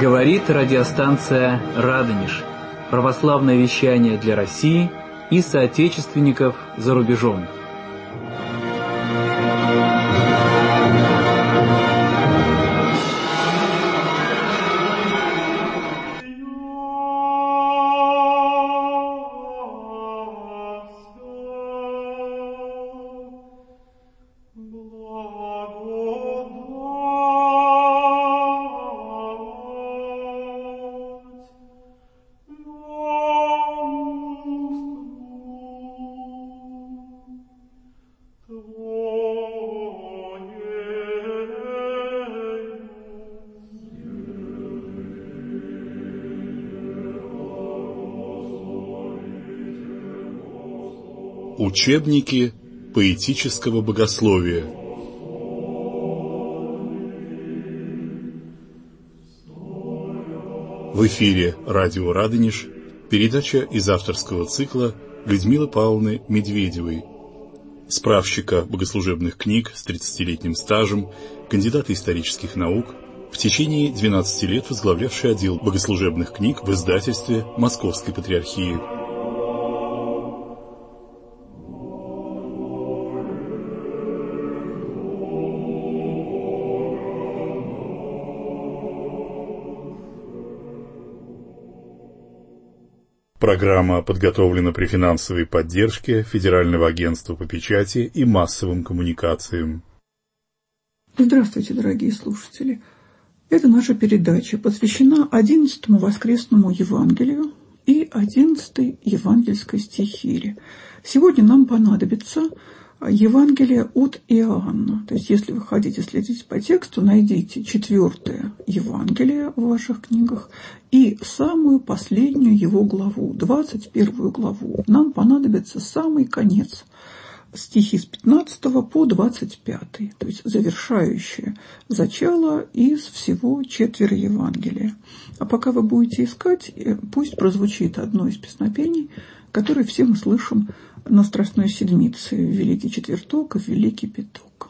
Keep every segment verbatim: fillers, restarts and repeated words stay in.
Говорит радиостанция «Радонеж». Православное вещание для России и соотечественников за рубежом. Учебники поэтического богословия. В эфире радио «Радонеж», передача из авторского цикла Людмилы Павловны Медведевой, справщика богослужебных книг с тридцатилетним стажем, кандидата исторических наук, в течение двенадцати лет возглавлявший отдел богослужебных книг в издательстве Московской Патриархии. Программа подготовлена при финансовой поддержке Федерального агентства по печати и массовым коммуникациям. Здравствуйте, дорогие слушатели! Эта наша передача посвящена одиннадцатому воскресному Евангелию и одиннадцатой евангельской стихире. Сегодня нам понадобится Евангелие от Иоанна. То есть, если вы хотите следить по тексту, найдите четвертое Евангелие в ваших книгах и самую последнюю его главу, двадцать первую главу. Нам понадобится самый конец, стихи с пятнадцатого по двадцать пятый, то есть завершающее зачало из всего четверо Евангелия. А пока вы будете искать, пусть прозвучит одно из песнопений, которое все мы слышим на Страстной Седмице, в Великий Четверток и в Великий Пяток.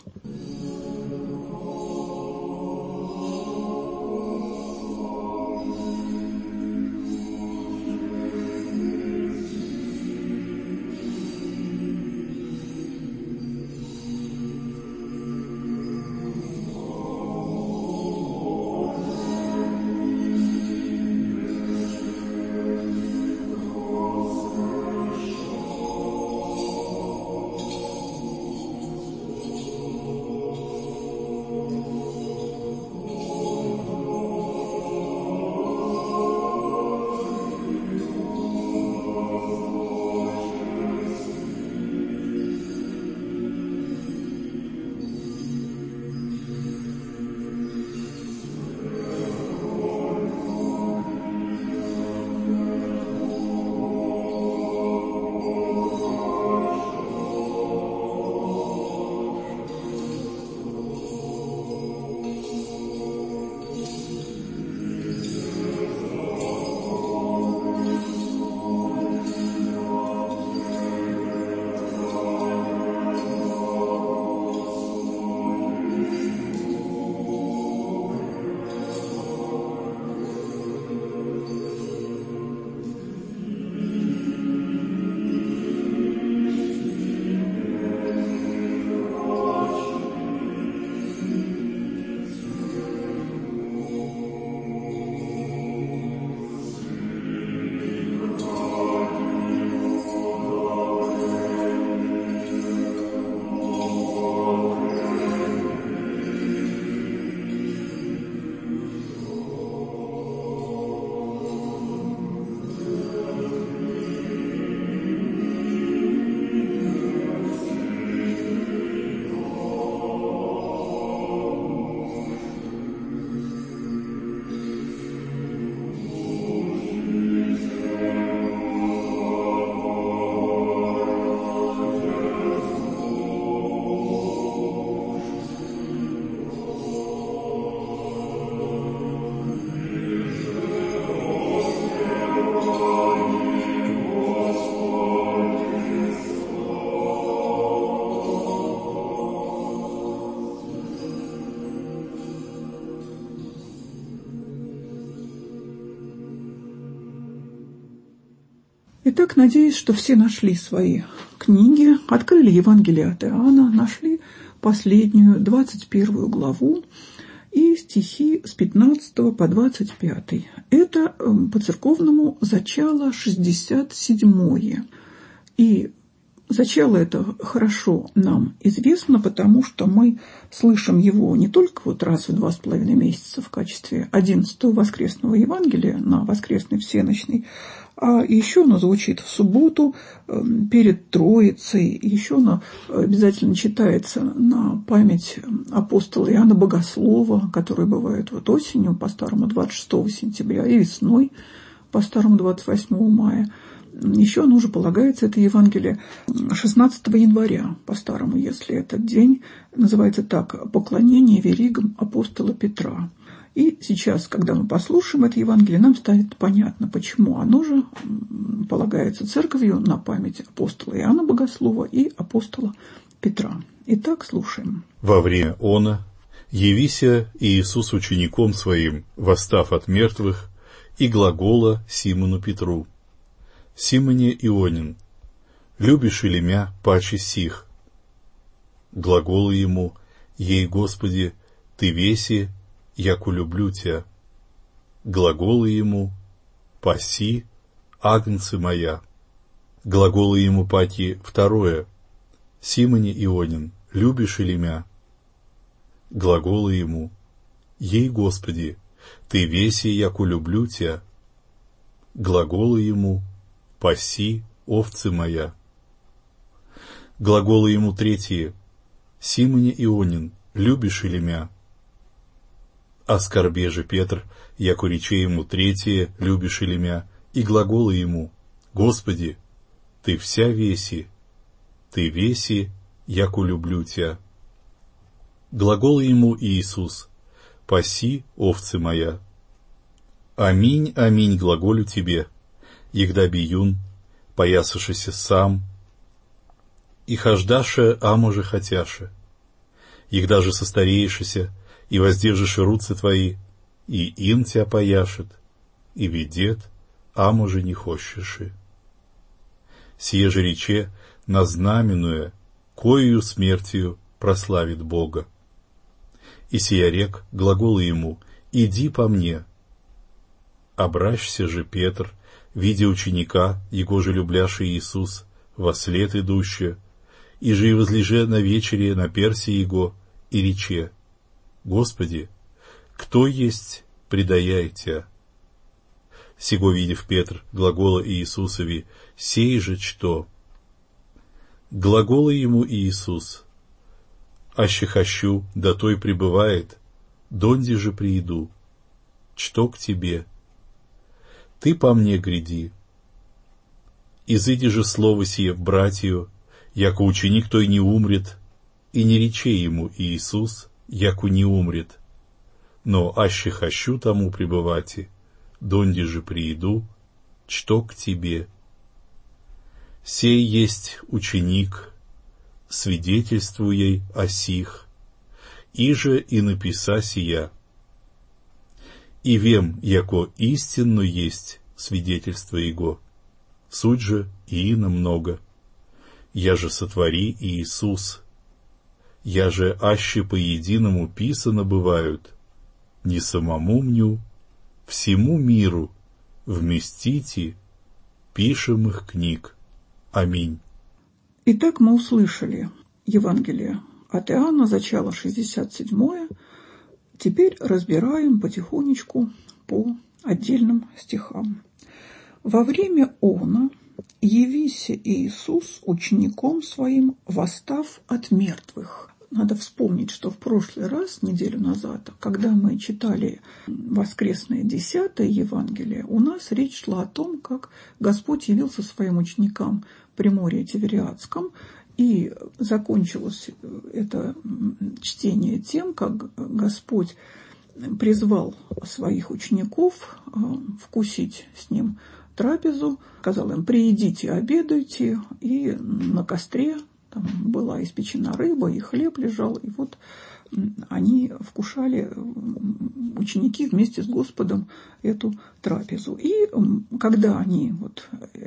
Итак, надеюсь, что все нашли свои книги, открыли Евангелие от Иоанна, нашли последнюю, двадцать первую главу и стихи с пятнадцатого по двадцать пятый. Это по церковному зачало шестьдесят седьмое. И зачало это хорошо нам известно, потому что мы слышим его не только вот раз в два с половиной месяца в качестве одиннадцатого воскресного Евангелия на воскресной всенощной, а еще оно звучит в субботу перед Троицей, еще оно обязательно читается на память апостола Иоанна Богослова, который бывает вот осенью по-старому двадцать шестого сентября и весной по-старому двадцать восьмого мая. Еще оно уже полагается, это Евангелие, шестнадцатого января по-старому, если этот день называется так: «Поклонение веригам апостола Петра». И сейчас, когда мы послушаем это Евангелие, нам станет понятно, почему оно же полагается церковью на память апостола Иоанна Богослова и апостола Петра. Итак, слушаем. «Во время она явися Иисус учеником своим, восстав от мертвых, и глагола Симону Петру: Симоне Ионин, любишь ли мя паче сих? Глаголы ему: ей, Господи, ты веси, яку люблю тебя. Глаголы ему: паси, агнцы моя. Глаголы ему паки второе: Симоне Ионин, любишь ли мя? Глаголы ему: ей, Господи, ты веси, яку люблю тебя. Глаголы ему: паси, овцы моя. Глаголы ему третьи: Симоне Ионин, любишь ли мя? Оскорбе же Петр, яко рече ему третье: любишь ли мя? И глаголы ему: Господи, ты вся веси, ты веси, яко люблю тебя. Глаголы ему Иисус: паси, овцы моя. Аминь, аминь глаголю тебе, егда биюн, поясавшися сам, и хождаше, амо же хотяше, егда же состареешися, и воздержишь руцы твои, и ин тебя пояшет, и ведет, амо же не хочеши. Сие же рече на знаменуя, коею смертью прославит Бога. И сия рек глаголы ему: иди по мне. Обращся же Петр, видя ученика, его же любляши Иисус, вослед идуще, и же и возлеже на вечере на перси его, и рече: Господи, кто есть предаяй тебя? Сего видев Петр глагола Иисусови: сей же что? Глагола ему Иисус: аще хочу, да той пребывает, донде же прииду, что к тебе? Ты по мне гряди. Изыди же слово сие в братью, яко ученик той не умрет, и не рече ему Иисус, яку не умрет, но аще хочу тому пребывати, донде же прииду, что к тебе? Сей есть ученик, свидетельствуй о сих, иже и написа сия. И вем, яко истинно есть свидетельство его, суть же и ино много. Я же сотвори Иисус, я же аще по единому писано бывают, не самому мню, всему миру вместите пишемых книг. Аминь. Итак, мы услышали Евангелие от Иоанна, зачало шестьдесят седьмое. Теперь разбираем потихонечку по отдельным стихам. «Во время она явися Иисус учеником своим, восстав от мертвых». Надо вспомнить, что в прошлый раз, неделю назад, когда мы читали воскресное десятое Евангелие, у нас речь шла о том, как Господь явился своим ученикам в Приморье Тивериадском, и закончилось это чтение тем, как Господь призвал своих учеников вкусить с ним трапезу, сказал им: приидите, обедайте, и на костре там была испечена рыба, и хлеб лежал, и вот они вкушали, ученики, вместе с Господом эту трапезу. И когда они вот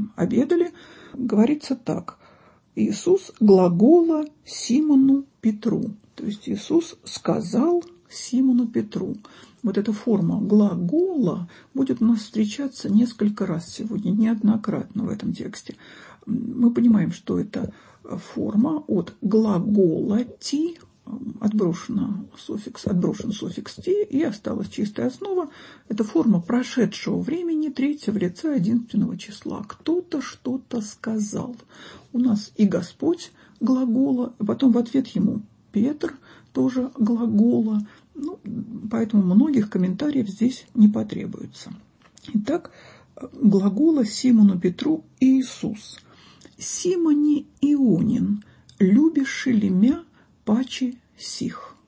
обедали, говорится так: Иисус глагола Симону Петру. То есть Иисус сказал Симону Петру. Вот эта форма глагола будет у нас встречаться несколько раз сегодня, неоднократно в этом тексте. Мы понимаем, что это форма от глагола «ти», отброшен суффикс, отброшен суффикс «ти», и осталась чистая основа. Это форма прошедшего времени третьего лица единственного числа. Кто-то что-то сказал. У нас и Господь глагола, а потом в ответ ему Петр тоже глагола. Ну, поэтому многих комментариев здесь не потребуется. Итак, глагола Симону Петру Иисус. «Симоне Ионин, любишь ли мя паче сих?»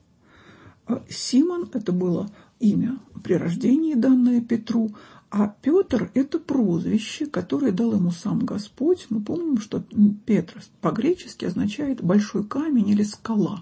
Симон – это было имя при рождении, данное Петру, а Петр – это прозвище, которое дал ему сам Господь. Мы помним, что Петр по-гречески означает «большой камень» или «скала».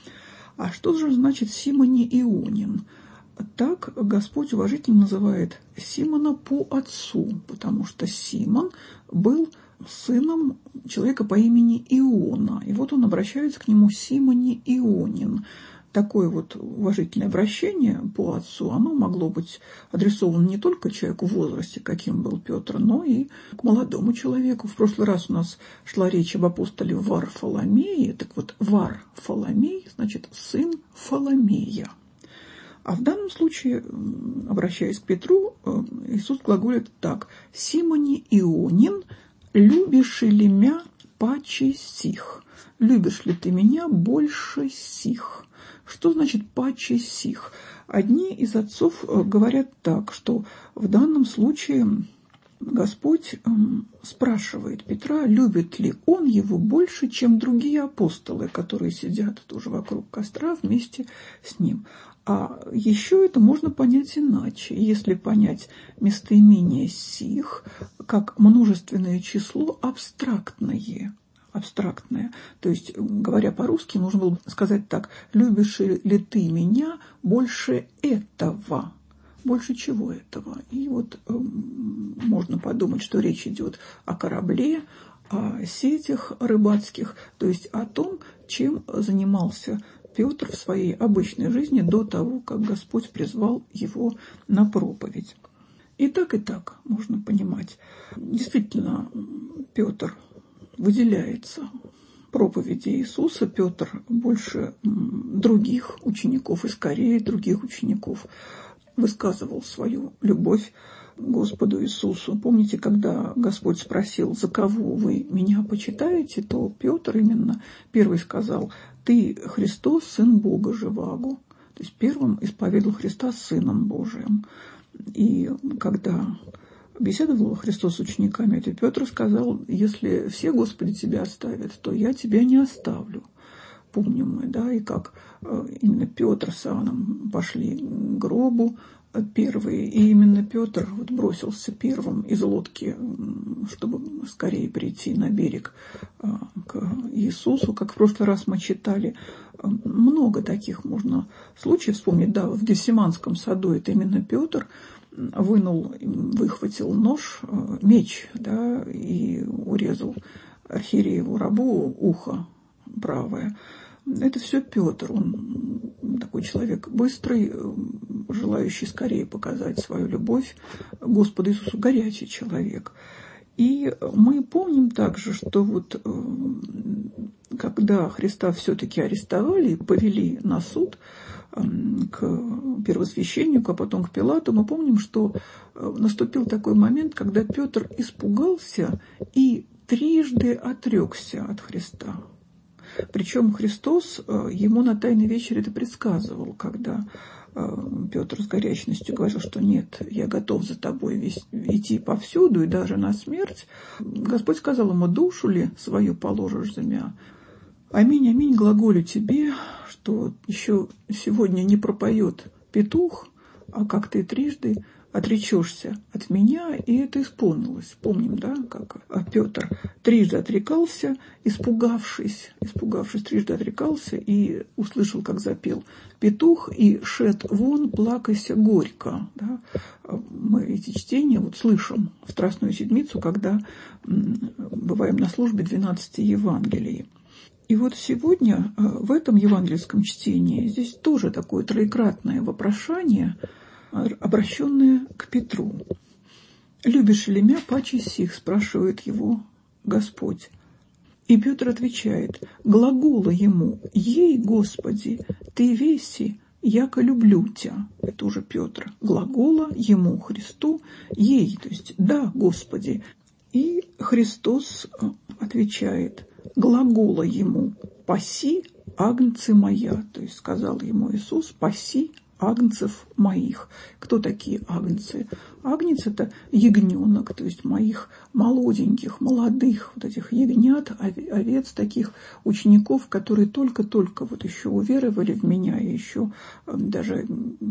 А что же значит Симоне Ионин? Так Господь уважительно называет Симона по отцу, потому что Симон был сыном человека по имени Иона. И вот он обращается к нему: Симоне Ионин. Такое вот уважительное обращение по отцу, оно могло быть адресовано не только человеку в возрасте, каким был Петр, но и к молодому человеку. В прошлый раз у нас шла речь об апостоле Варфоломее. Так вот, Варфоломей значит сын Фоломея. А в данном случае, обращаясь к Петру, Иисус глаголит так: «Симоне Ионин, любишь ли мя паче сих?» «Любишь ли ты меня больше сих?» Что значит «паче сих»? Одни из отцов говорят так, что в данном случае Господь спрашивает Петра, любит ли он его больше, чем другие апостолы, которые сидят тоже вокруг костра вместе с ним. А еще это можно понять иначе, если понять местоимение «сих» как множественное число абстрактное. абстрактное. То есть, говоря по-русски, нужно было сказать так: «Любишь ли ты меня больше этого?» Больше чего этого? И вот э, можно подумать, что речь идет о корабле, о сетях рыбацких, то есть о том, чем занимался Петр в своей обычной жизни до того, как Господь призвал его на проповедь. И так, и так можно понимать. Действительно, Петр выделяется в проповеди Иисуса. Петр больше других учеников, и скорее других учеников, высказывал свою любовь к Господу Иисусу. Помните, когда Господь спросил: «За кого вы меня почитаете?», то Петр именно первый сказал: «Ты Христос, Сын Бога живаго». То есть первым исповедовал Христа Сыном Божиим. И когда беседовал Христос с учениками, то Петр сказал: «Если все, Господи, тебя оставят, то я тебя не оставлю». Помним мы, да, и как именно Петр с Иоанном пошли к гробу первые, и именно Петр вот бросился первым из лодки, чтобы скорее прийти на берег к Иисусу, как в прошлый раз мы читали. Много таких можно случаев вспомнить. Да, в Гефсиманском саду это именно Петр вынул, выхватил нож, меч, да, и урезал архиерееву рабу ухо правое. Это все Петр. Он такой человек быстрый, желающий скорее показать свою любовь Господу Иисусу, горячий человек. И мы помним также, что вот когда Христа все-таки арестовали и повели на суд к первосвященнику, а потом к Пилату, мы помним, что наступил такой момент, когда Петр испугался и трижды отрекся от Христа. Причем Христос ему на Тайной вечере это предсказывал, когда Петр с горячностью говорил, что нет, я готов за тобой идти повсюду и даже на смерть. Господь сказал ему: душу ли свою положишь за меня? Аминь, аминь, глаголю тебе, что еще сегодня не пропоет петух, а как ты трижды отречешься от меня, и это исполнилось. Помним, да, как Петр трижды отрекался, испугавшись, испугавшись, трижды отрекался, и услышал, как запел петух, и шед вон, плакайся горько. Да. Мы эти чтения вот слышим в Страстную Седмицу, когда бываем на службе двенадцати Евангелий. И вот сегодня в этом евангельском чтении здесь тоже такое троекратное вопрошание, обращенное к Петру. «Любишь ли мя паче сих?» – спрашивает его Господь. И Петр отвечает: «Глагола ему: ей, Господи, ты веси, яко люблю тебя». Это уже Петр. Глагола ему, Христу, ей, то есть да, Господи. И Христос отвечает: глагола ему: паси агнцы моя. То есть сказал ему Иисус: паси агнцев моих. Кто такие агнцы? Агнец – это ягненок, то есть моих молоденьких, молодых, вот этих ягнят, овец, таких учеников, которые только-только вот еще уверовали в меня, и еще даже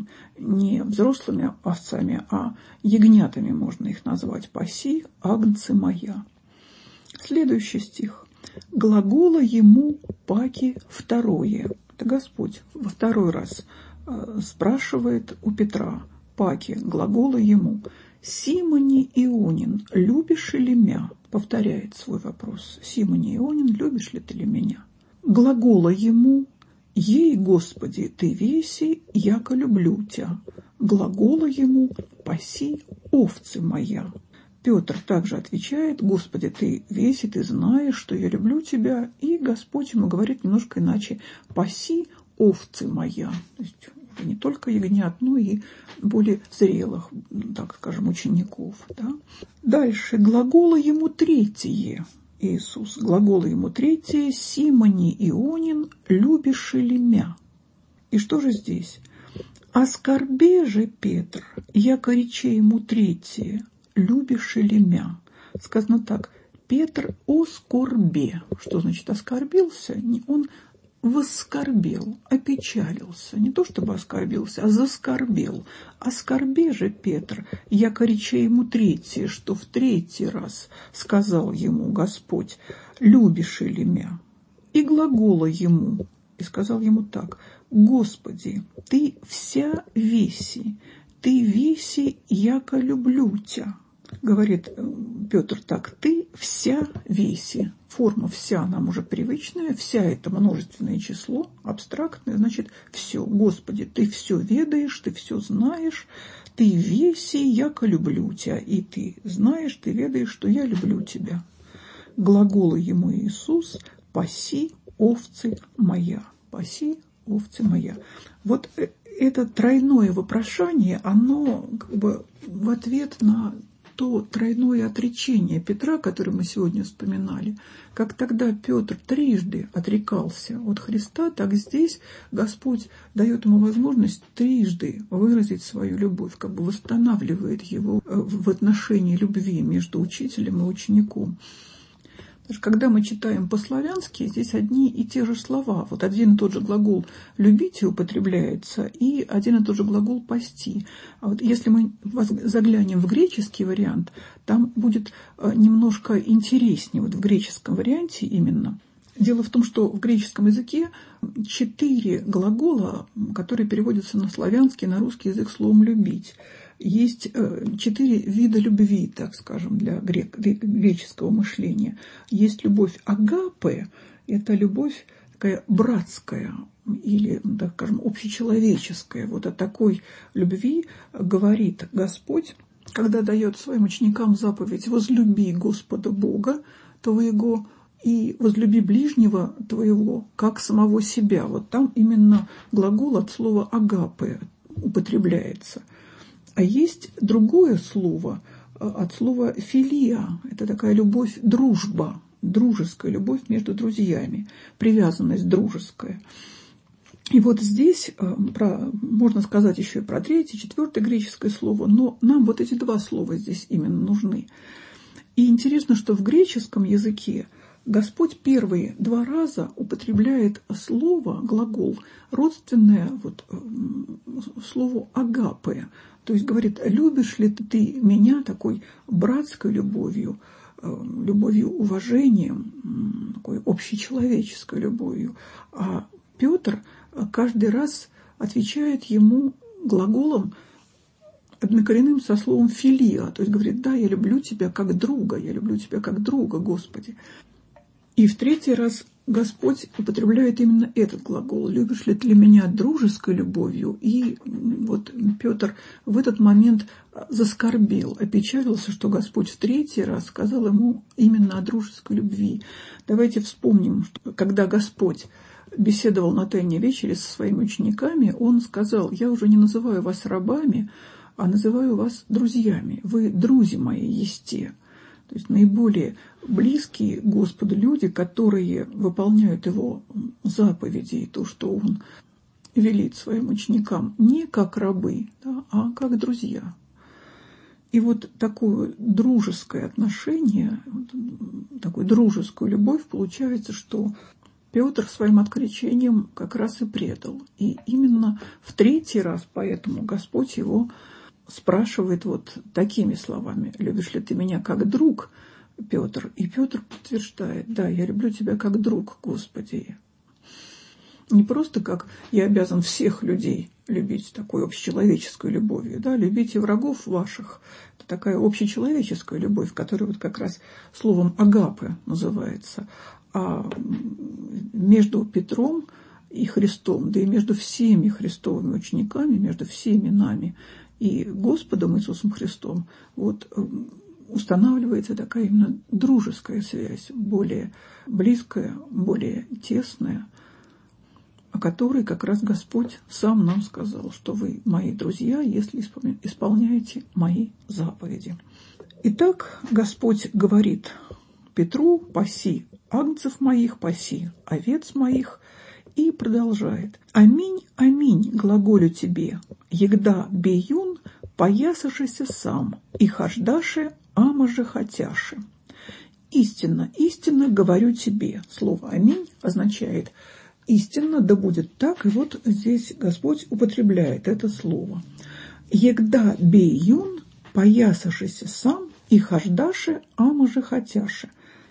не взрослыми овцами, а ягнятами можно их назвать. Паси агнцы моя. Следующий стих. Глагола ему паки второе. Это Господь во второй раз спрашивает у Петра, паки, глагола ему: «Симоне Ионин, любишь ли мя?» Повторяет свой вопрос. «Симоне Ионин, любишь ли ты ли меня?» Глагола ему: «Ей, Господи, ты веси, яко люблю тебя». Глагола ему: «Паси овцы моя». Петр также отвечает: «Господи, ты веси, ты знаешь, что я люблю тебя». И Господь ему говорит немножко иначе: «Паси овцы моя». То есть это не только ягнят, но и более зрелых, так скажем, учеников. Да? Дальше глагола ему третье. Иисус. Глагола ему третье: «Симоне Ионин, любишь ли мя?» И что же здесь? «Оскорбе же, Петр, яко рече ему третье, любишь ли мя?» Сказано так: Петр о скорбе. Что значит оскорбился? Он воскорбел, опечалился. Не то чтобы оскорбился, а заскорбел. Оскорбе же, Петр, яко рече ему третье, что в третий раз сказал ему Господь: любишь ли мя? И глагола ему, и сказал ему так: Господи, ты вся веси, ты веси, яко люблю тебя. Говорит Петр так: ты вся веси. Форма вся нам уже привычная, вся это множественное число, абстрактное, значит, все. Господи, ты все ведаешь, ты все знаешь, ты веси, яко люблю тебя. И ты знаешь, ты ведаешь, что я люблю тебя. Глагола ему Иисус: паси овцы моя, паси овцы моя. Вот это тройное вопрошание, оно как бы в ответ на то тройное отречение Петра, которое мы сегодня вспоминали. Как тогда Петр трижды отрекался от Христа, так здесь Господь дает ему возможность трижды выразить свою любовь, как бы восстанавливает его в отношении любви между учителем и учеником. Потому что когда мы читаем по-славянски, здесь одни и те же слова. Вот один и тот же глагол «любите» употребляется, и один и тот же глагол «пасти». А вот если мы заглянем в греческий вариант, там будет немножко интереснее, вот в греческом варианте именно. Дело в том, что в греческом языке четыре глагола, которые переводятся на славянский, на русский язык словом «любить». Есть четыре вида любви, так скажем, для греческого мышления. Есть любовь агапе, это любовь такая братская или, так скажем, общечеловеческая. Вот о такой любви говорит Господь, когда дает своим ученикам заповедь: «Возлюби Господа Бога твоего и возлюби ближнего твоего, как самого себя». Вот там именно глагол от слова агапе употребляется. А есть другое слово от слова филия. Это такая любовь, дружба, дружеская любовь между друзьями, привязанность дружеская. И вот здесь про, можно сказать еще и про третье, четвертое греческое слово, но нам вот эти два слова здесь именно нужны. И интересно, что в греческом языке Господь первые два раза употребляет слово, глагол, родственное вот, слову агапе. То есть говорит, любишь ли ты меня такой братской любовью, любовью, уважением, такой общечеловеческой любовью. А Петр каждый раз отвечает ему глаголом, однокоренным со словом «филия», то есть говорит, да, я люблю тебя как друга, я люблю тебя как друга, Господи. И в третий раз Господь употребляет именно этот глагол. «Любишь ли ты меня дружеской любовью?» И вот Петр в этот момент заскорбел, опечалился, что Господь в третий раз сказал ему именно о дружеской любви. Давайте вспомним, что когда Господь беседовал на Тайной вечере со своими учениками, Он сказал, «Я уже не называю вас рабами, а называю вас друзьями. Вы друзья мои есте». То есть наиболее близкие Господу люди, которые выполняют Его заповеди и то, что Он велит своим ученикам, не как рабы, да, а как друзья. И вот такое дружеское отношение, такую дружескую любовь получается, что Петр своим отречением как раз и предал. И именно в третий раз поэтому Господь его спрашивает вот такими словами: «Любишь ли ты меня как друг, Петр?» И Петр подтверждает: «Да, я люблю тебя как друг, Господи». Не просто как я обязан всех людей любить такой общечеловеческой любовью, да, любите врагов ваших. Это такая общечеловеческая любовь, которая вот как раз словом агапе называется. А между Петром и Христом, да и между всеми христовыми учениками, между всеми нами и Господом Иисусом Христом, вот устанавливается такая именно дружеская связь, более близкая, более тесная, о которой как раз Господь сам нам сказал, что вы мои друзья, если исполняете мои заповеди. Итак, Господь говорит Петру: «Паси агнцев моих, паси овец моих», и продолжает: «Аминь, аминь, глаголю тебе, егда беюн, поясашися сам, и хождаше, амаже хотяше». Истинно, истинно говорю тебе. Слово «аминь» означает «истинно, да будет так», и вот здесь Господь употребляет это слово. «Егда беюн, поясашися сам, и хождаше, амаже хотяше».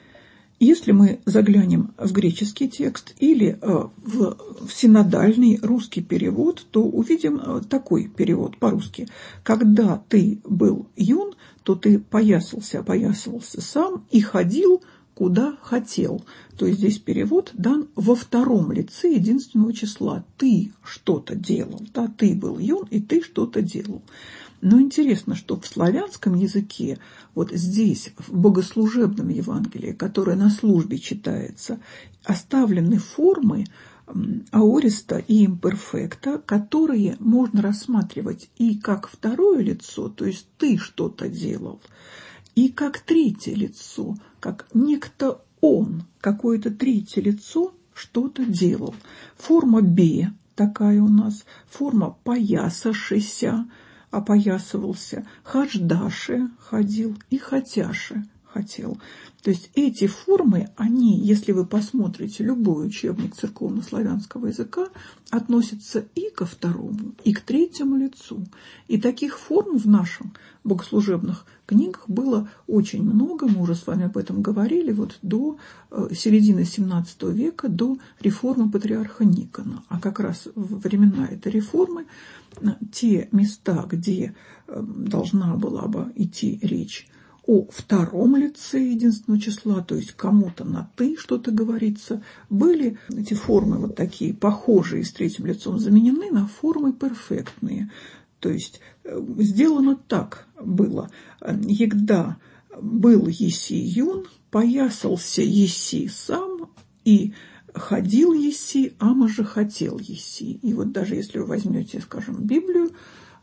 Если мы заглянем в греческий текст или в, в синодальный русский перевод, то увидим такой перевод по-русски: «Когда ты был юн, то ты поясался, опоясывался сам и ходил, куда хотел». То есть здесь перевод дан во втором лице единственного числа. Ты что-то делал, да, ты был юн, и ты что-то делал. Но интересно, что в славянском языке, вот здесь, в богослужебном Евангелии, которое на службе читается, оставлены формы аориста и имперфекта, которые можно рассматривать и как второе лицо, то есть ты что-то делал, и как третье лицо, как некто он, какое-то третье лицо что-то делал. Форма «бе» такая у нас, форма «поясашися», опоясывался, хождаше ходил и хотяше хотел. То есть эти формы, они, если вы посмотрите любой учебник церковно-славянского языка, относятся и ко второму, и к третьему лицу. И таких форм в нашем богослужебных книгах было очень много. Мы уже с вами об этом говорили, вот до середины семнадцатого века, до реформы патриарха Никона. А как раз во времена этой реформы те места, где должна была бы идти речь о втором лице единственного числа, то есть кому-то на «ты» что-то говорится, были эти формы вот такие, похожие с третьим лицом, заменены на формы перфектные. То есть сделано так было: «Егда был еси юн, поясался еси сам, и ходил еси, амаже хотел еси». И вот даже если вы возьмете, скажем, Библию,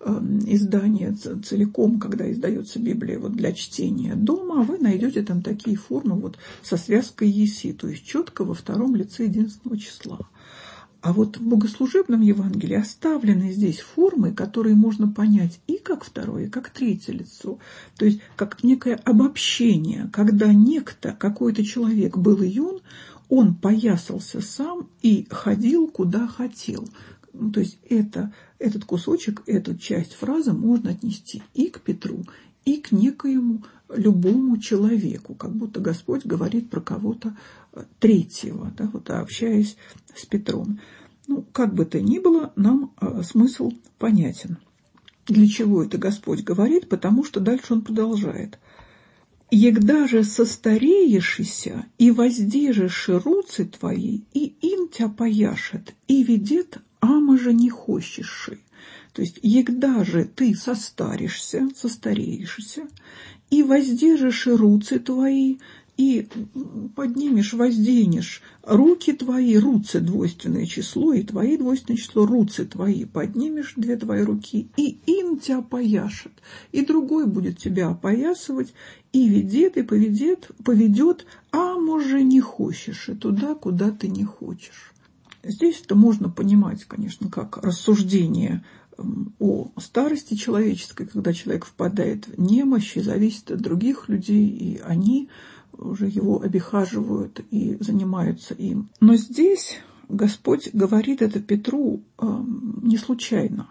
издание целиком, когда издается Библия вот для чтения дома, вы найдете там такие формы вот со связкой еси, то есть четко во втором лице единственного числа. А вот в богослужебном Евангелии оставлены здесь формы, которые можно понять и как второе, и как третье лицо. То есть как некое обобщение, когда некто, какой-то человек был юн, он поясался сам и ходил, куда хотел. Ну, то есть это, этот кусочек, эту часть фразы можно отнести и к Петру, и к некоему любому человеку, как будто Господь говорит про кого-то третьего, да, вот, общаясь с Петром. Ну, как бы то ни было, нам а, смысл понятен. Для чего это Господь говорит? Потому что дальше он продолжает. «Егда же состареешися, и воздержишь руцы твои, и им тя пояшет, и ведет, ама же не хочешь». То есть, егда же ты состаришься, состареешься, и воздержишь руцы твои, и поднимешь, возденешь руки твои, руцы двойственное число, и твои двойственное число, руцы твои, поднимешь две твои руки, и им тебя опояшет, и другой будет тебя опоясывать, и ведет, и поведет, поведет, а може не хочешь, и туда, куда ты не хочешь. Здесь это можно понимать, конечно, как рассуждение о старости человеческой, когда человек впадает в немощь и зависит от других людей, и они уже его обихаживают и занимаются им. Но здесь Господь говорит это Петру э, не случайно.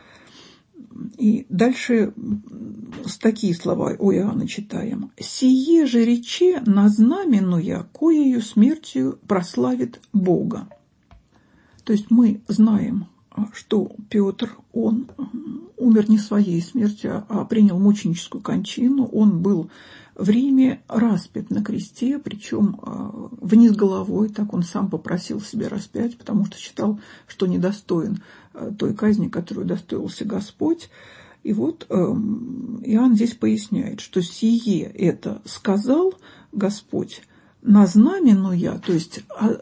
И дальше с такие слова у Иоанна читаем. «Сие же рече назнаменуя, коею смертью прославит Бога». То есть мы знаем, что Петр, он умер не своей смертью, а принял мученическую кончину. Он был в Риме распят на кресте, причем вниз головой, так он сам попросил себе распять, потому что считал, что недостоин той казни, которую удостоился Господь. И вот Иоанн здесь поясняет, что сие это сказал Господь, назнаменуя, то есть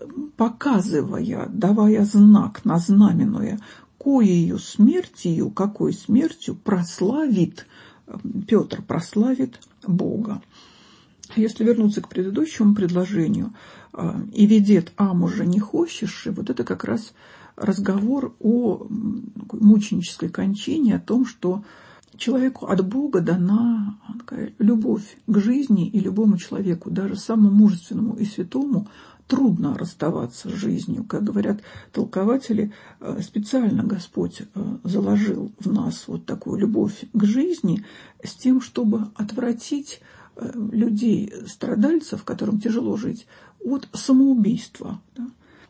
показывая, давая знак, назнаменуя, коею смертью, какой смертью прославит Петр, прославит Бога. Если вернуться к предыдущему предложению, и ведет ам уже не хочешь, вот это как раз разговор о мученической кончине, о том, что человеку от Бога дана такая любовь к жизни, и любому человеку, даже самому мужественному и святому, трудно расставаться с жизнью. Как говорят толкователи, специально Господь заложил в нас вот такую любовь к жизни с тем, чтобы отвратить людей, страдальцев, которым тяжело жить, от самоубийства. Да?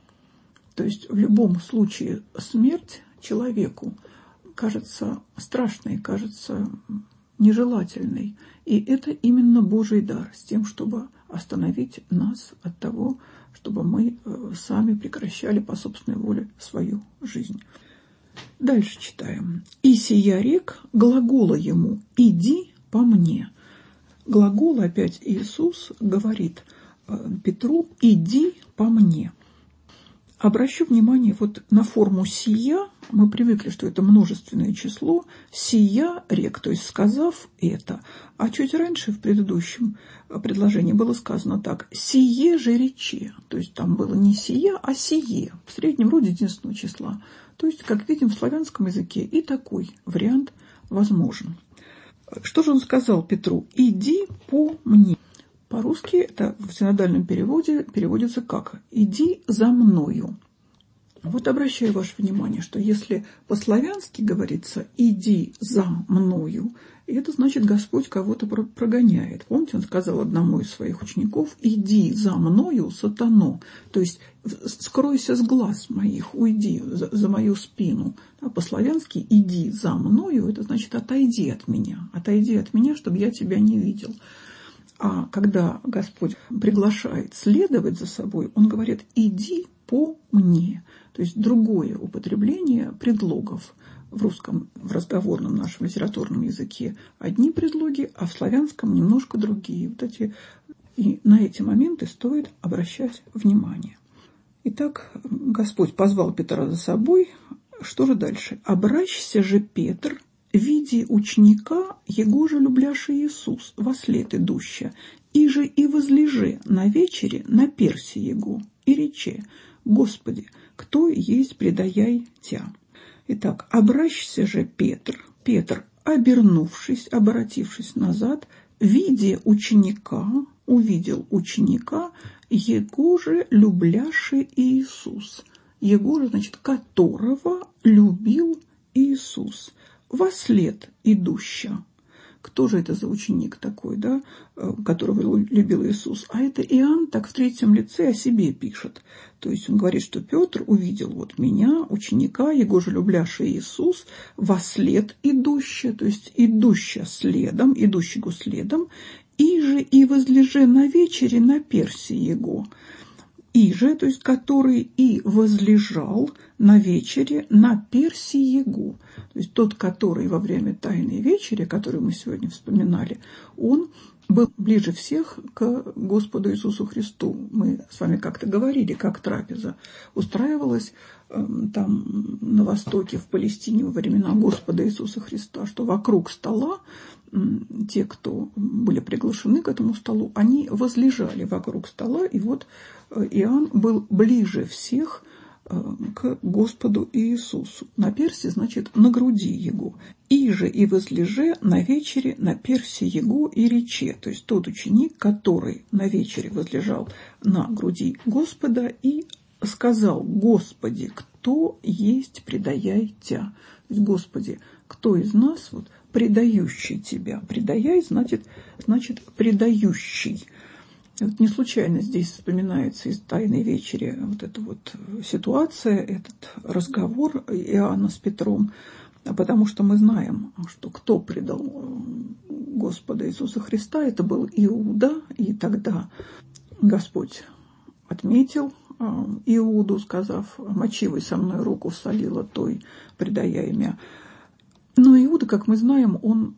То есть в любом случае смерть человеку кажется страшной, кажется нежелательной. И это именно Божий дар с тем, чтобы остановить нас от того, чтобы мы сами прекращали по собственной воле свою жизнь. Дальше читаем. «И сия рек глагола ему, иди по мне». Глагол опять Иисус говорит Петру, иди по мне. Обращу внимание вот на форму «сия». Мы привыкли, что это множественное число. «Сия рек», то есть сказав это. А чуть раньше в предыдущем предложении было сказано так. «Сие же рече». То есть там было не «сия», а «сие» в среднем роде единственного числа. То есть, как видим, в славянском языке и такой вариант возможен. Что же он сказал Петру? «Иди по мне». По-русски это в синодальном переводе переводится как «иди за мною». Вот обращаю ваше внимание, что если по-славянски говорится «иди за мною», это значит, Господь кого-то прогоняет. Помните, он сказал одному из своих учеников «иди за мною, сатано», то есть «скройся с глаз моих, уйди за, за мою спину». А по-славянски «иди за мною» это значит «отойди от меня», «отойди от меня, чтобы я тебя не видел». А когда Господь приглашает следовать за собой, он говорит «иди по мне». То есть другое употребление предлогов. В русском, в разговорном нашем литературном языке одни предлоги, а в славянском немножко другие. Вот эти, и на эти моменты стоит обращать внимание. Итак, Господь позвал Петра за собой. Что же дальше? «Обращся же, Петр, види ученика, его же любляши Иисус, вослед идуща, и же и возлежи на вечере на перси его, и рече, Господи, кто есть предаяй тя». Итак, обращся же Петр, Петр, обернувшись, обратившись назад, видя ученика, увидел ученика, его же любляши Иисус, Его же, значит, которого любил Иисус, вослед идуща. Кто же это за ученик такой, да, которого любил Иисус? А это Иоанн так в третьем лице о себе пишет. То есть он говорит, что Петр увидел вот меня, ученика, его же любляший Иисус, вослед идущая, то есть идущая следом, идущего следом, и же и возлеже на вечере на перси его. И же, то есть который и возлежал на вечере на перси его. То есть тот, который во время Тайной вечери, которую мы сегодня вспоминали, он был ближе всех к Господу Иисусу Христу. Мы с вами как-то говорили, как трапеза устраивалась э, там на Востоке, в Палестине во времена Господа Иисуса Христа, что вокруг стола э, те, кто были приглашены к этому столу, они возлежали вокруг стола, и вот Иоанн был ближе всех к Господу Иисусу. На перси, значит, на груди его. И же и возлеже на вечере на перси его и рече. То есть тот ученик, который на вечере возлежал на груди Господа и сказал: Господи, кто есть предаяй Тя? То есть, Господи, кто из нас вот предающий Тебя? Предаяй значит, значит предающий. Вот не случайно здесь вспоминается из «Тайной вечери» вот эта вот ситуация, этот разговор Иоанна с Петром, потому что мы знаем, что кто предал Господа Иисуса Христа, это был Иуда, и тогда Господь отметил Иуду, сказав: «Мочи вы со мной руку солила той, предая имя». Но Иуда, как мы знаем, он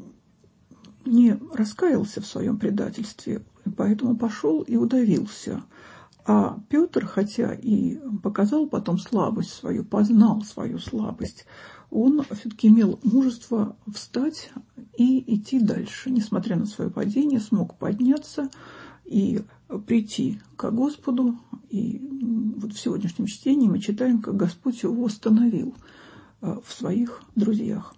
не раскаялся в своем предательстве, поэтому пошел и удавился. А Петр, хотя и показал потом слабость свою, познал свою слабость, он все-таки имел мужество встать и идти дальше. Несмотря на свое падение, смог подняться и прийти к Господу. И вот в сегодняшнем чтении мы читаем, как Господь его восстановил в своих друзьях.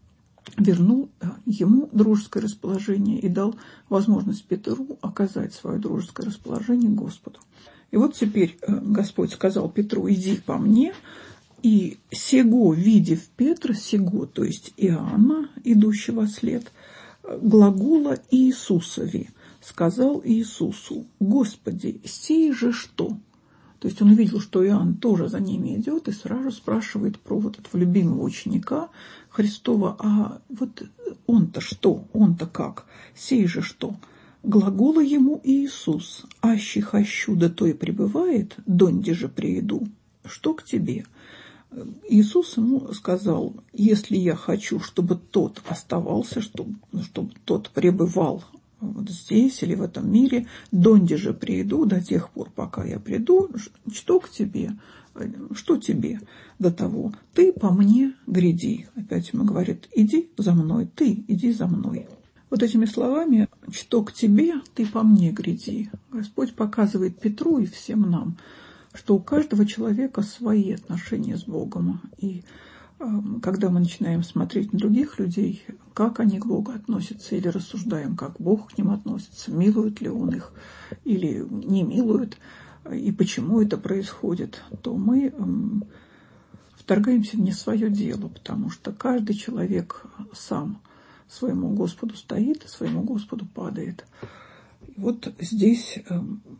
Вернул ему дружеское расположение и дал возможность Петру оказать свое дружеское расположение Господу. И вот теперь Господь сказал Петру: иди по мне, и сего, видев Петра, сего, то есть Иоанна, идущего след, глагола Иисусови, сказал Иисусу: Господи, сей же что? То есть он увидел, что Иоанн тоже за ними идет, и сразу спрашивает про вот этого любимого ученика Христова: а вот он-то что? Он-то как? Сей же что? Глагола ему Иисус: аще хочу, да то и пребывает, донде же прииду. Что к тебе? Иисус ему сказал: если я хочу, чтобы тот оставался, чтобы, чтобы тот пребывал вот здесь или в этом мире, донде же прииду, до тех пор, пока я приду, что к тебе? Что тебе до того? Ты по мне гряди. Опять ему говорит: иди за мной, ты иди за мной. Вот этими словами: что к тебе, ты по мне гряди. Господь показывает Петру и всем нам, что у каждого человека свои отношения с Богом. И э, когда мы начинаем смотреть на других людей, как они к Богу относятся, или рассуждаем, как Бог к ним относится, милует ли Он их или не милует, и почему это происходит, то мы э, вторгаемся в не свое дело, потому что каждый человек сам своему Господу стоит, своему Господу падает. И вот здесь э,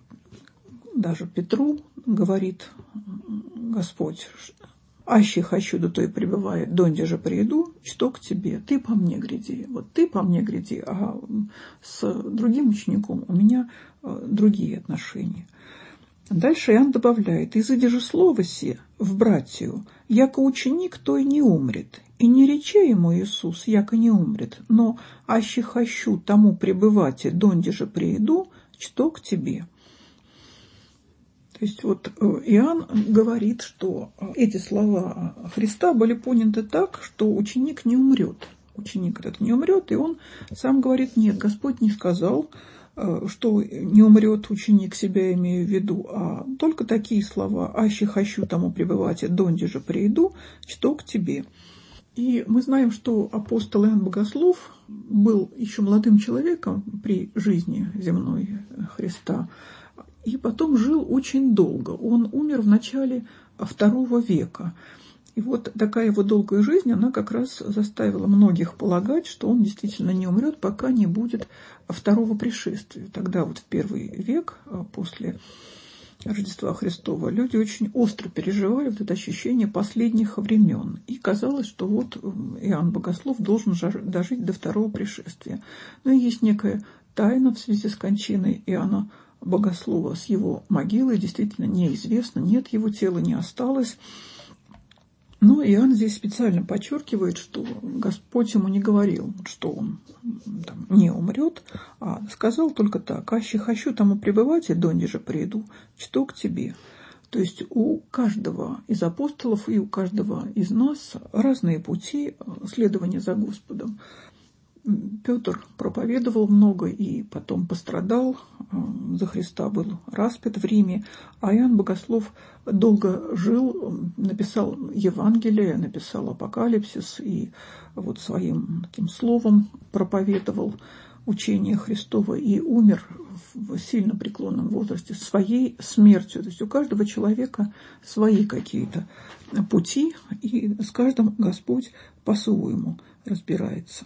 даже Петру говорит Господь: аще хочу, да то и пребывает, донде же прииду, что к тебе? Ты по мне гряди. Вот ты по мне гряди, а с другим учеником у меня другие отношения. Дальше Иоанн добавляет: «Изыди же слово се в братью, яко ученик, то и не умрет. И не рече ему Иисус, яко не умрет, но аще хочу тому пребывать, донде же прииду, что к тебе». То есть вот Иоанн говорит, что эти слова Христа были поняты так, что ученик не умрет. Ученик этот не умрет, и он сам говорит: нет, Господь не сказал, что не умрет ученик, себя имею в виду, а только такие слова: аще хочу тому пребывать, донде же прииду, что к тебе. И мы знаем, что апостол Иоанн Богослов был еще молодым человеком при жизни земной Христа. и потом жил очень долго. Он умер в начале второго века. И вот такая его долгая жизнь, она как раз заставила многих полагать, что он действительно не умрет, пока не будет второго пришествия. Тогда вот в первый век, после Рождества Христова, люди очень остро переживали вот это ощущение последних времен. И казалось, что вот Иоанн Богослов должен дожить до второго пришествия. Но есть некая тайна в связи с кончиной Иоанна Богослова. С его могилой действительно неизвестно, нет, его тела не осталось. Но Иоанн здесь специально подчеркивает, что Господь ему не говорил, что он там не умрет, а сказал только так: «Аще хочу тому пребывать, и донде же приду, что к тебе». То есть у каждого из апостолов и у каждого из нас разные пути следования за Господом. Петр проповедовал много и потом пострадал за Христа, был распят в Риме, а Иоанн Богослов долго жил, написал Евангелие, написал Апокалипсис и вот своим таким словом проповедовал учение Христово и умер в сильно преклонном возрасте своей смертью. То есть у каждого человека свои какие-то пути, и с каждым Господь по-своему разбирается.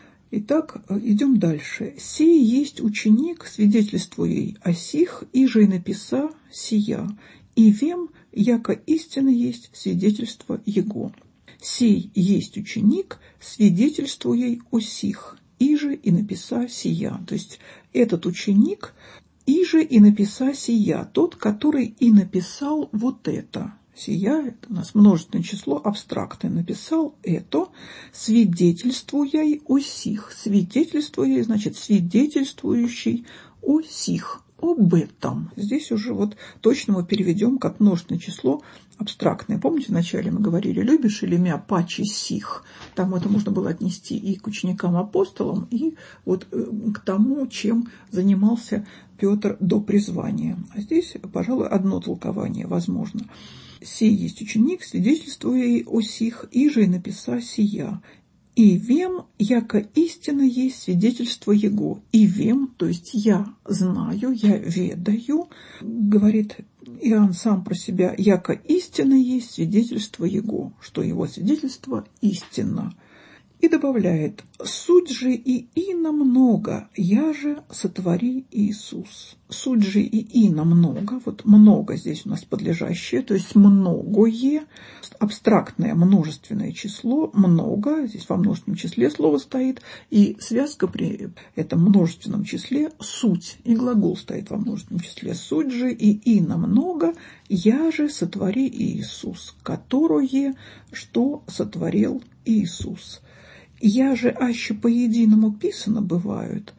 Итак, идем дальше. «Сей есть ученик, свидетельствуя о сих, и же и написа сия, и вем, яко истина есть свидетельство его. Сей есть ученик, свидетельствуя о сих, и же и написа сия». То есть этот ученик, и же и написа сия, тот, который и написал вот это. Сия, это у нас множественное число, абстрактное, написал это, свидетельствуя о сих. Свидетельствуя, значит, свидетельствующий о сих, об этом. Здесь уже вот точно мы переведем как множественное число абстрактное. Помните, вначале мы говорили: любишь или мя паче сих? Там это можно было отнести и к ученикам-апостолам, и вот к тому, чем занимался Петр до призвания. А здесь, пожалуй, одно толкование возможно. «Сей есть ученик, свидетельствуя о сих, и же и написа сия. И вем, яко истина есть свидетельство его». И вем, то есть я знаю, я ведаю, говорит Иоанн сам про себя, яко истина есть свидетельство его, что его свидетельство истинно. И добавляет: «Суть же и ино много, я же сотвори Иисус». Суть же и ино много, вот много здесь у нас подлежащее, то есть многое, абстрактное множественное число, много, здесь во множественном числе слово стоит, и связка при этом множественном числе суть, и глагол стоит во множественном числе. «Суть же и ино много, я же сотвори Иисус, которое, что сотворил Иисус». «Я же аще по-единому писано бывают».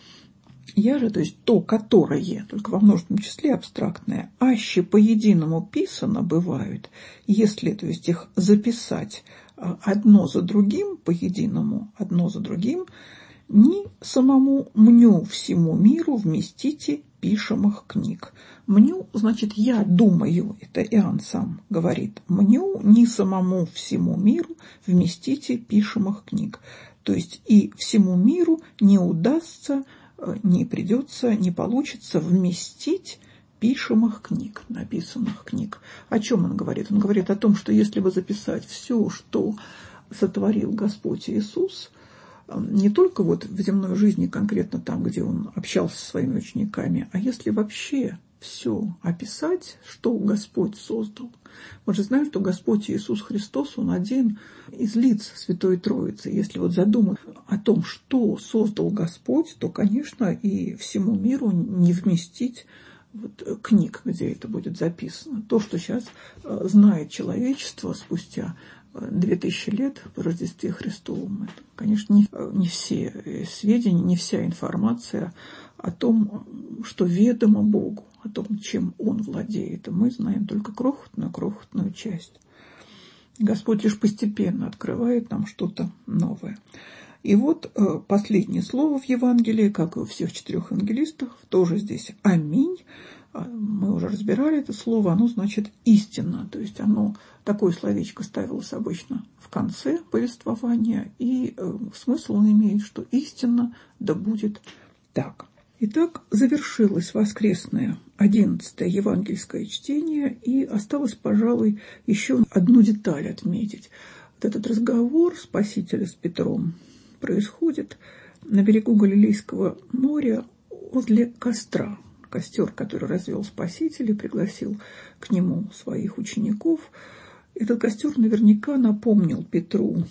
«Я же», то есть то, которое, только во множественном числе абстрактное, «аще по-единому писано бывают», если, то есть их записать одно за другим, по-единому, одно за другим, «ни самому мню всему миру вместите пишемых книг». «Мню» значит «я думаю», это Иоанн сам говорит. «Мню ни самому всему миру вместите пишемых книг». То есть и всему миру не удастся, не придется, не получится вместить пишемых книг, написанных книг. О чем он говорит? Он говорит о том, что если бы записать все, что сотворил Господь Иисус, не только вот в земной жизни, конкретно там, где он общался со своими учениками, а если вообще все описать, что Господь создал. Мы же знаем, что Господь Иисус Христос, Он один из лиц Святой Троицы. Если вот задуматься о том, что создал Господь, то, конечно, и всему миру не вместить вот книг, где это будет записано. То, что сейчас знает человечество спустя две тысячи лет по Рождестве Христовом, это, конечно, не, не все сведения, не вся информация о том, что ведомо Богу, о том, чем Он владеет. И мы знаем только крохотную-крохотную часть. Господь лишь постепенно открывает нам что-то новое. И вот последнее слово в Евангелии, как и у всех четырех евангелистов, тоже здесь «Аминь». Мы уже разбирали это слово, оно значит «истина», то есть оно, такое словечко ставилось обычно в конце повествования, и смысл он имеет, что истинно да будет так. Итак, завершилось воскресное одиннадцатое евангельское чтение, и осталось, пожалуй, еще одну деталь отметить. Вот этот разговор Спасителя с Петром происходит на берегу Галилейского моря возле костра. Костер, который развел Спаситель и пригласил к нему своих учеников. Этот костер наверняка напомнил Петру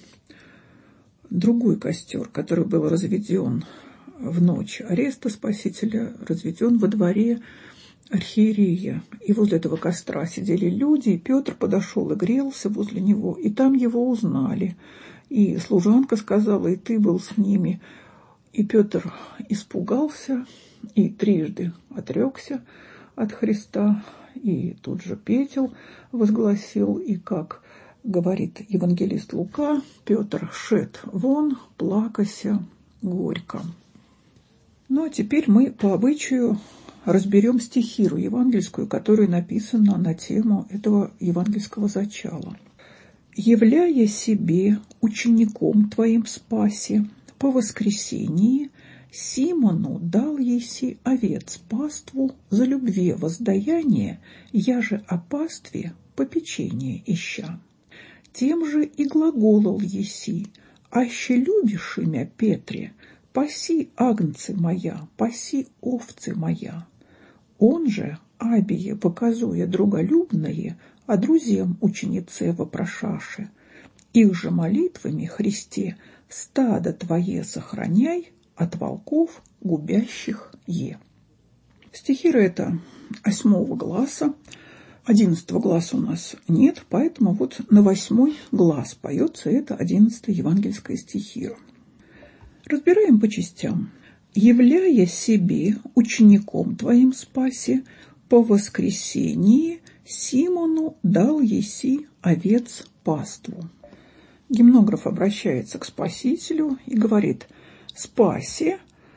другой костер, который был разведен в ночь ареста Спасителя, разведен во дворе архиерея. И возле этого костра сидели люди, и Петр подошел и грелся возле него, и там его узнали. И служанка сказала: и ты был с ними. И Петр испугался и трижды отрекся от Христа, и тут же петел возгласил, и, как говорит евангелист Лука, Петр шед вон, плакася горько. Ну, а теперь мы по обычаю разберем стихиру евангельскую, которая написана на тему этого евангельского зачала. «Являя себе учеником твоим спаси, по воскресении Симону дал еси овец паству за любви воздаяние, я же о пастве попечение ища. Тем же и глаголал еси, аще любишь имя Петре, паси агнцы моя, паси овцы моя. Он же, абие показуя друголюбное, а друзьям ученице вопрошаше, их же молитвами, Христе, стадо твое сохраняй от волков, губящих е». Стихира это восьмого гласа. Одиннадцатого гласа у нас нет, поэтому вот на восьмой глаз поется это одиннадцатая евангельская стихира. Разбираем по частям. «Являя себе учеником твоим спаси, по воскресении Симону дал еси овец паству». Гимнограф обращается к Спасителю и говорит: «Спаси,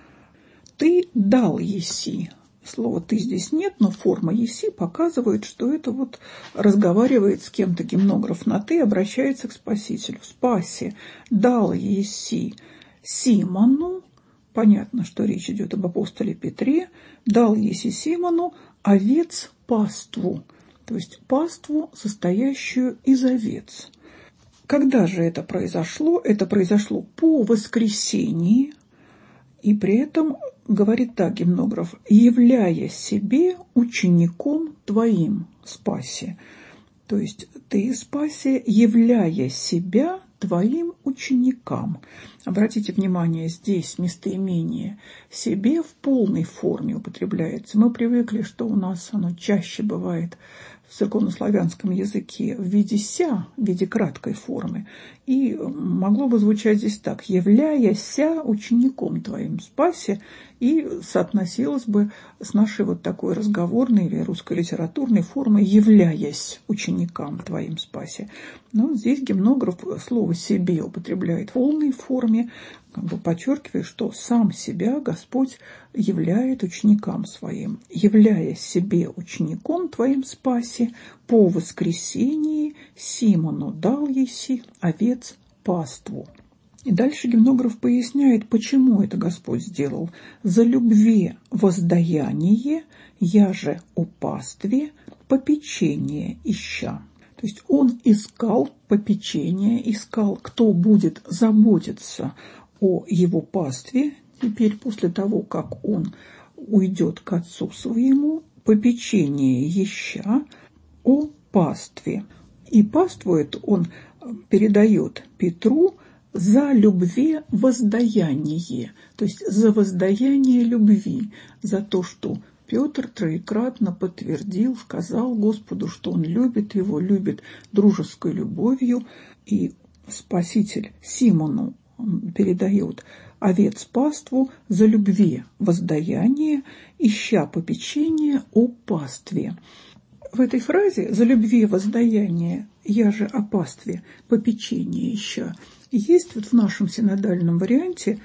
ты дал еси». Слова «ты» здесь нет, но форма «еси» показывает, что это вот разговаривает с кем-то гимнограф на «ты», обращается к Спасителю. «Спаси, дал еси Симону». Понятно, что речь идет об апостоле Петре. «Дал еси Симону овец паству», то есть паству, состоящую из овец. Когда же это произошло? Это произошло по воскресении, и при этом говорит так гимнограф: «являя себе учеником твоим спаси». То есть ты, спаси, являя себя твоим ученикам. Обратите внимание, здесь местоимение «себе» в полной форме употребляется. Мы привыкли, что у нас оно чаще бывает в церковнославянском языке в виде «ся», в виде краткой формы. И могло бы звучать здесь так: «являяся учеником твоим спаси», и соотносилось бы с нашей вот такой разговорной или русской литературной формой «являясь ученикам твоим спаси». Но здесь гимнограф слово «себе» употребляет в полной форме, как бы подчеркивая, что сам себя Господь являет ученикам своим. «Являя себе учеником твоим спаси, по воскресении Симону дал еси овец паству». И дальше гимнограф поясняет, почему это Господь сделал. «За любви воздаяние, я же о пастве попечение ища». То есть он искал попечение, искал, кто будет заботиться о его пастве. Теперь, после того, как он уйдет к отцу своему, попечение ища о пастве. И паству эту он передает Петру за любви воздаяние, то есть за воздаяние любви, за то, что Петр троекратно подтвердил, сказал Господу, что он любит его, любит дружеской любовью, и Спаситель Симону передает овец паству за любви воздаяние, ища попечение о пастве. В этой фразе «за любви воздаяние, я же о пастве попечение ища» есть вот в нашем синодальном варианте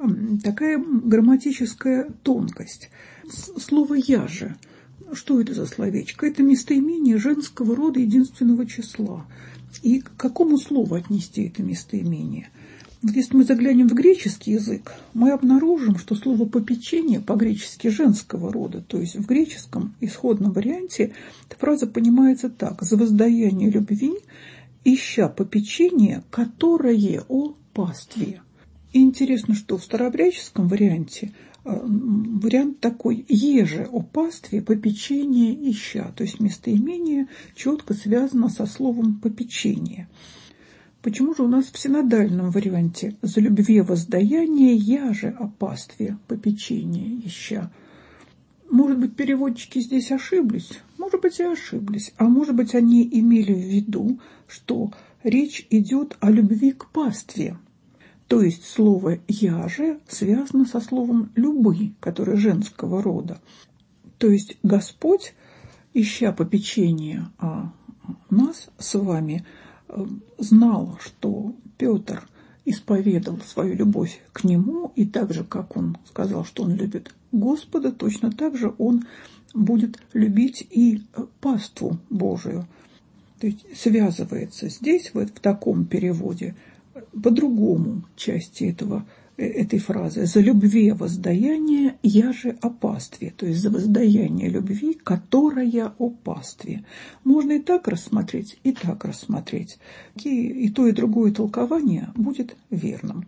такая грамматическая тонкость. Слово «я же». Что это за словечко? Это местоимение женского рода единственного числа. И к какому слову отнести это местоимение? Если мы заглянем в греческий язык, мы обнаружим, что слово «попечение» по-гречески женского рода, то есть в греческом исходном варианте эта фраза понимается так: «За воздаяние любви, ища попечение, которое о пастве». И интересно, что в старообрядческом варианте вариант такой: «Еже о пастве, попечение ища», то есть местоимение четко связано со словом «попечение». Почему же у нас в синодальном варианте «за любви воздаяние, я же о пастве, попечение ища»? Может быть, переводчики здесь ошиблись? Может быть, и ошиблись. А может быть, они имели в виду, что речь идет о любви к пастве. То есть слово «я же» связано со словом «любы», которое женского рода. То есть Господь, ища попечение о нас с вами, знал, что Петр исповедал свою любовь к нему, и так же, как он сказал, что он любит Господа, точно так же он будет любить и паству Божию. То есть связывается здесь, вот в таком переводе, по-другому части этого, этой фразы: «За любви воздаяние, я же о пастве», то есть за воздаяние любви, которая о пастве. Можно и так рассмотреть, и так рассмотреть. И, и то, и другое толкование будет верным.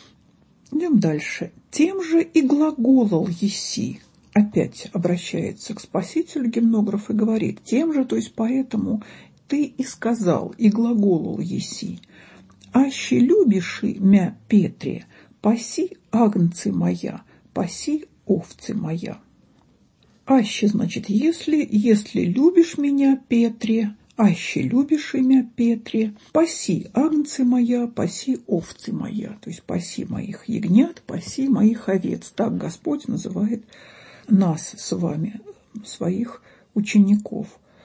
Идем дальше. «Тем же и глаголал еси». Опять обращается к Спасителю гимнограф и говорит: «Тем же», то есть поэтому, ты и сказал, и глаголал еси. «Аще любиши мя Петре, паси агнцы моя, паси овцы моя». Аще значит если, если любишь меня, Петре, аще любишь имя Петре, паси агнцы моя, паси овцы моя. То есть паси моих ягнят, паси моих овец. Так Господь называет нас с вами, своих учеников.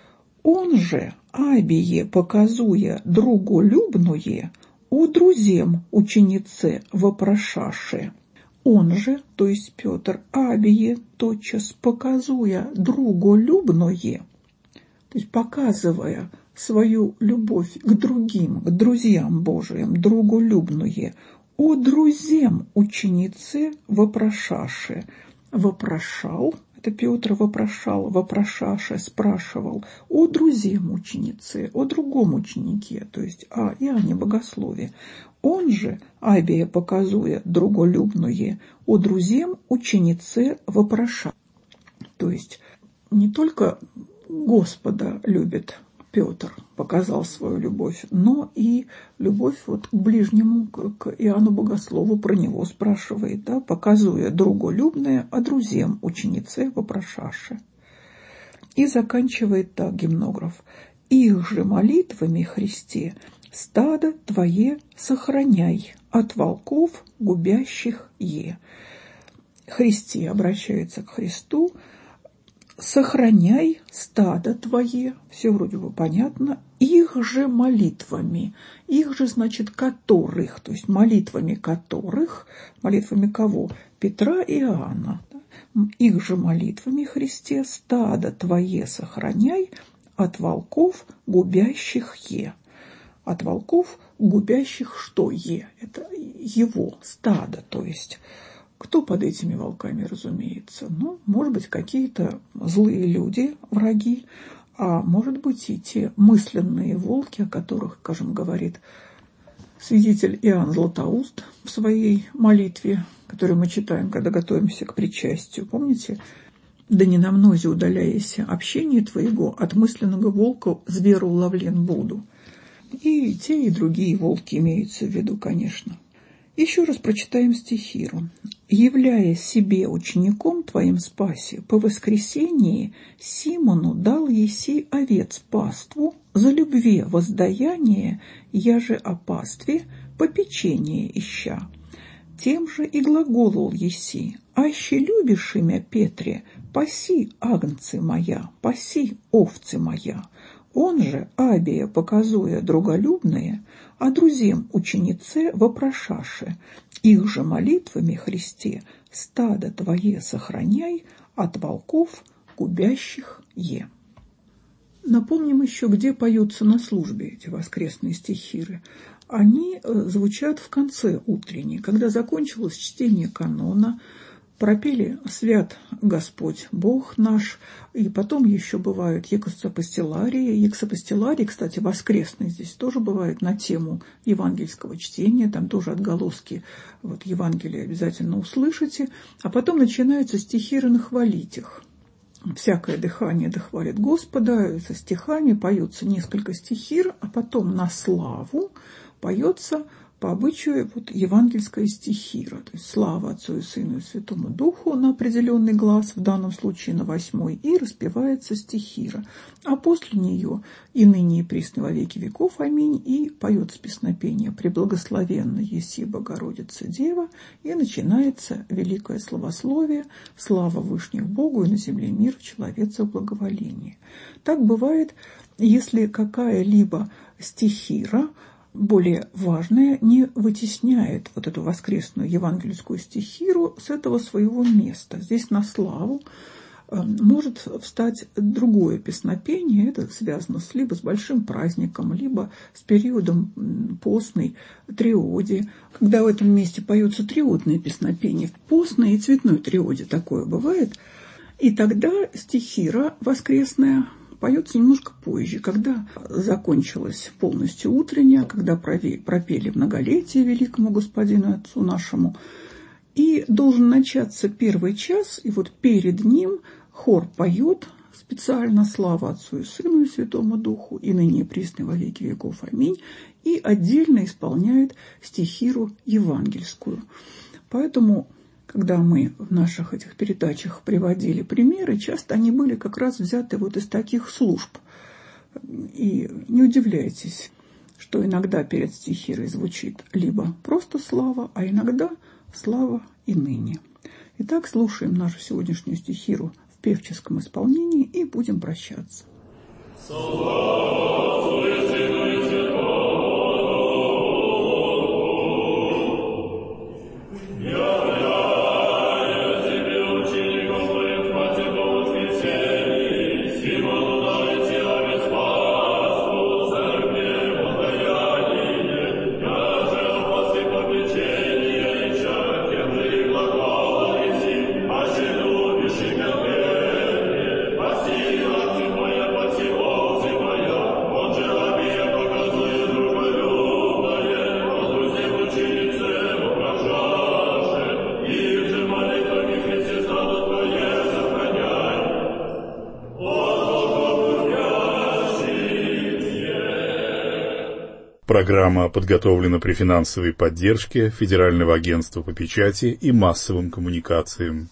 Он же, абие показуя друголюбное, у друзем ученице вопрошаше. Он же, то есть Петр, абие, тотчас показуя друголюбное, то есть показывая свою любовь к другим, к друзьям Божиим, друголюбное, о друзем ученице вопрошаше. Вопрошал, это Петр вопрошал, вопрошаше, спрашивал о друзьям ученицы, о другом ученике, то есть о Иоанне Богослове. Он же, абия показуя друголюбное, о друзьям ученице вопрошал. То есть не только Господа любит Петр, показал свою любовь, но и любовь вот к ближнему, к Иоанну Богослову, про него спрашивает, да, показуя друголюбное, а друзьям ученице вопрошаше. И заканчивает так гимнограф: «Их же молитвами, Христе, стадо Твое сохраняй от волков, губящих е». Христе обращается к Христу: «Сохраняй стадо Твое», все вроде бы понятно, «их же молитвами». Их же значит которых, то есть молитвами которых, молитвами кого? Петра и Иоанна. Их же молитвами, Христе, стадо Твое сохраняй от волков, губящих е. От волков, губящих что е? Это его стадо, то есть... Кто под этими волками, разумеется? Ну, может быть, какие-то злые люди, враги, а может быть и те мысленные волки, о которых, скажем, говорит святитель Иоанн Златоуст в своей молитве, которую мы читаем, когда готовимся к причастию. Помните? «Да не на мнозе удаляясь общение твоего, от мысленного волка зверу уловлен буду». И те, и другие волки имеются в виду, конечно. Еще раз прочитаем стихиру. «Являя себе учеником твоим спаси, по воскресении Симону дал еси овец паству, за любви воздаяние, я же о пастве попечение ища. Тем же и глаголол еси: аще любишь имя Петре, паси агнцы моя, паси овцы моя». Он же, абия показуя друголюбное, а друзьям ученице вопрошаше: их же молитвами, Христе, стадо Твое сохраняй от волков, губящих е. Напомним еще, где поются на службе эти воскресные стихиры. они звучат в конце утренней, когда закончилось чтение канона, пропели «Свят Господь Бог наш», и потом еще бывают ексапостиларии. Ексапостиларий, кстати, воскресный здесь тоже бывает на тему евангельского чтения, там тоже отголоски вот, Евангелия обязательно услышите, а потом начинаются стихиры на хвалитях. «Всякое дыхание дохвалит Господа», со стихами поются несколько стихир, а потом на славу поется по обычаю вот, евангельская стихира, то есть слава Отцу и Сыну и Святому Духу на определенный глаз, в данном случае на восьмой, и распевается стихира. А после нее и ныне и присно во веки веков, аминь, и поется песнопение «Преблагословенна еси Богородица Дева», и начинается великое славословие «Слава Вышних Богу и на земле мир, человеца благоволение». Так бывает, если какая-либо стихира, более важное, не вытесняет вот эту воскресную евангельскую стихиру с этого своего места. Здесь на славу может встать другое песнопение, это связано с, либо с большим праздником, либо с периодом постной триоди, когда в этом месте поются триодные песнопения, постной и цветной триоде такое бывает, и тогда стихира воскресная поется немножко позже, когда закончилась полностью утренняя, когда пропели многолетие великому Господину Отцу нашему, и должен начаться первый час, и вот перед ним хор поет специально «Слава Отцу и Сыну и Святому Духу, и ныне и присно во веки веков, аминь», и отдельно исполняет стихиру евангельскую. Поэтому, когда мы в наших этих передачах приводили примеры, часто они были как раз взяты вот из таких служб. И не удивляйтесь, что иногда перед стихирой звучит либо просто слава, а иногда слава и ныне. Итак, слушаем нашу сегодняшнюю стихиру в певческом исполнении и будем прощаться. Программа подготовлена при финансовой поддержке Федерального агентства по печати и массовым коммуникациям.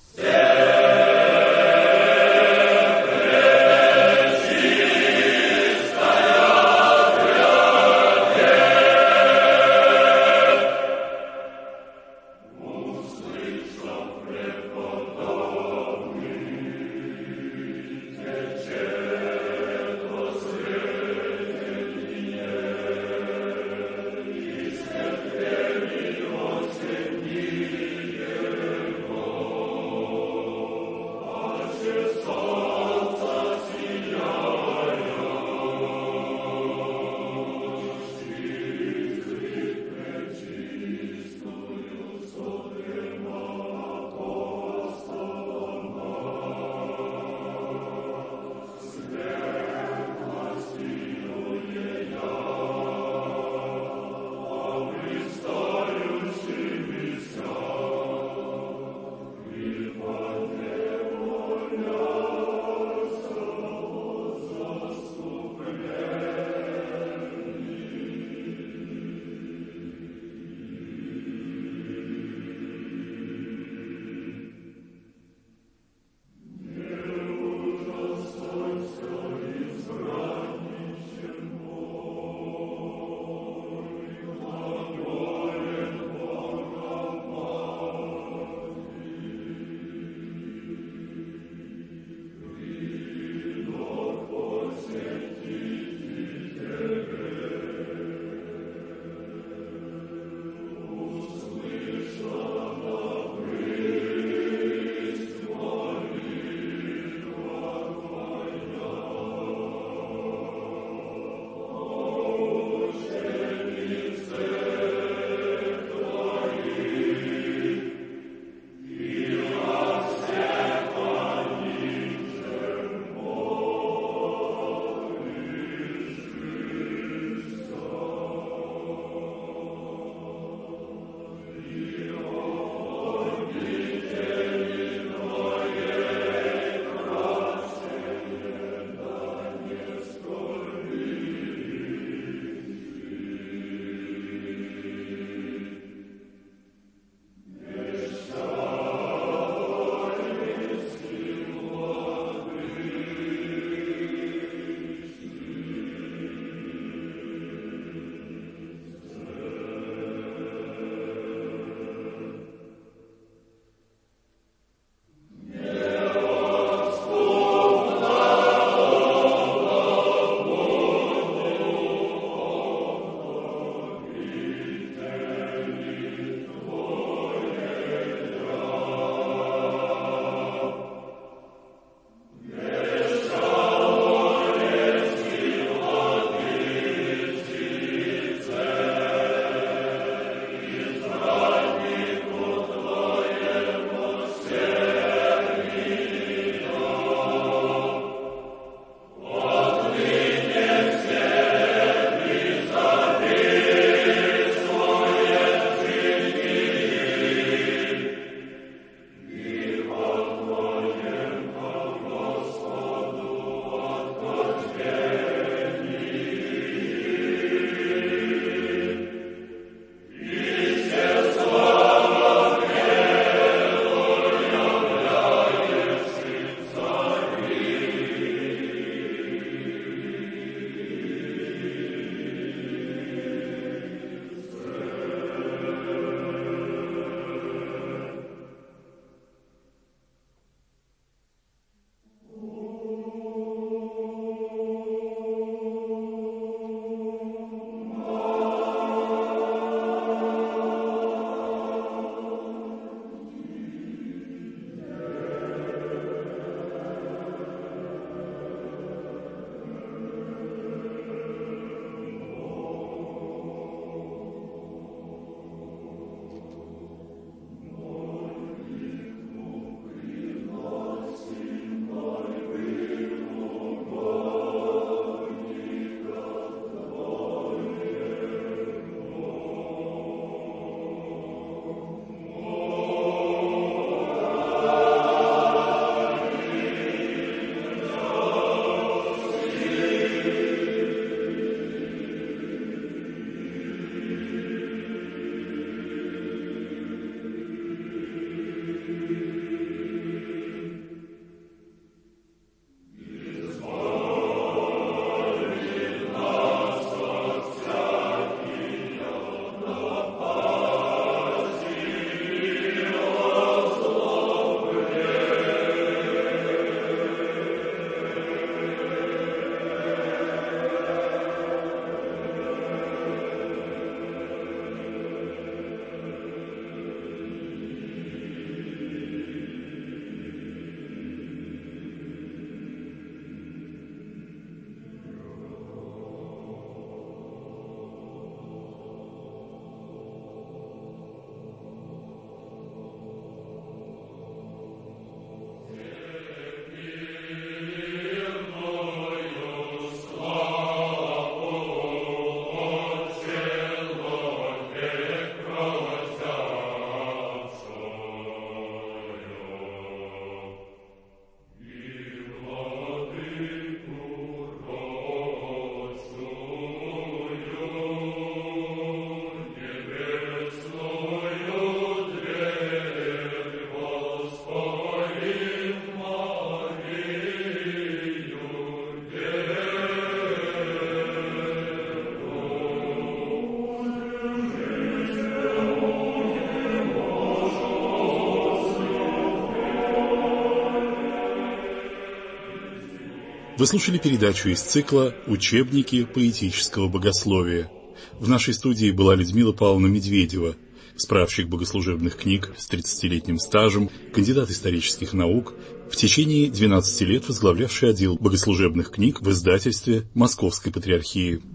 Вы слушали передачу из цикла «Учебники поэтического богословия». В нашей студии была Людмила Павловна Медведева, справщик богослужебных книг с тридцатилетним стажем, кандидат исторических наук, в течение двенадцати лет возглавлявший отдел богослужебных книг в издательстве Московской Патриархии.